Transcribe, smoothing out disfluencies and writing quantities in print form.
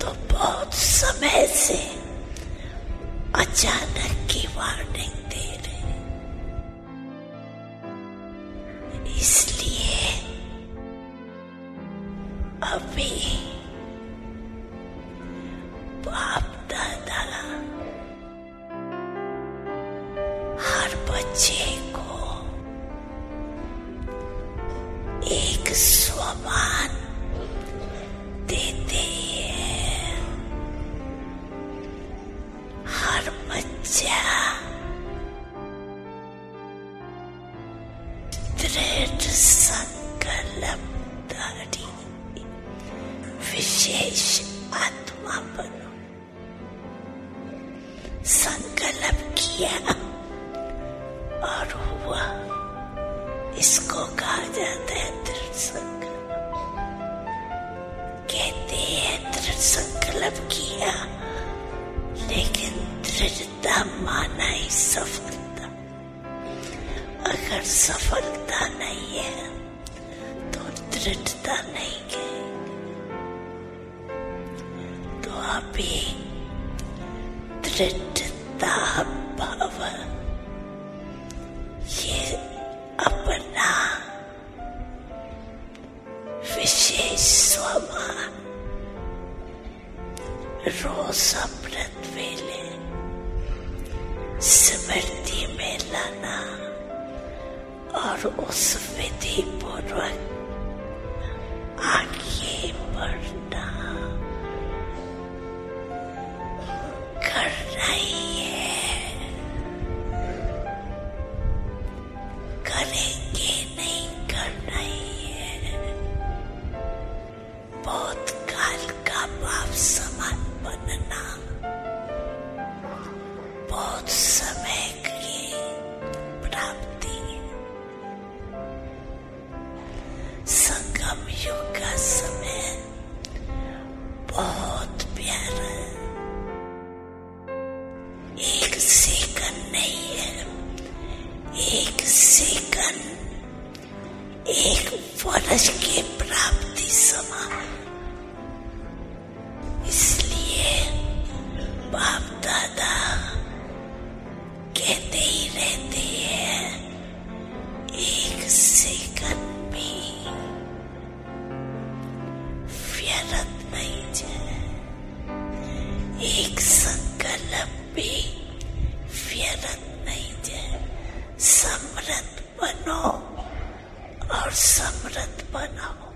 तो बहुत समय से अचानक की वार्निंग दे रहे, इसलिए अभी बाप दादा हर बच्चे को एक स्वमान देते हैं। हर बच्चा दृढ़ संकल्पधारी विशेष आत्मा बनो। संकल्प किया और हुआ, इसको कहा जाता है दृढ़ संकल्प। कहते हैं दृढ़ संकल्प किया, लेकिन दृढ़ता माना ही सफलता। अगर सफलता नहीं है तो दृढ़ता नहीं गई। तो अभी दृढ़ता भाव ये अपना विशेष स्वमान रोज अमृत वेले स्मृति में लाना और उस विधि पूर्वक आगे बढ़ना करना ही है। करेंगे नहीं, करना ही है। बहुत काल का बाप समान बनना, बहुत समय की प्राप्ति। संगम युग का समय बहुत प्यारा है। एक सेकंड नहीं है, एक सेकंड एक वर्ष के प्राप्ति समान। इसलिए बाप दादा कहते ही रहते हैं, एक सेकंड भी व्यर्थ नहीं जाए, एक संकल्प भी व्यर्थ नहीं जाए। समृद्ध बनो और समृद्ध बनाओ।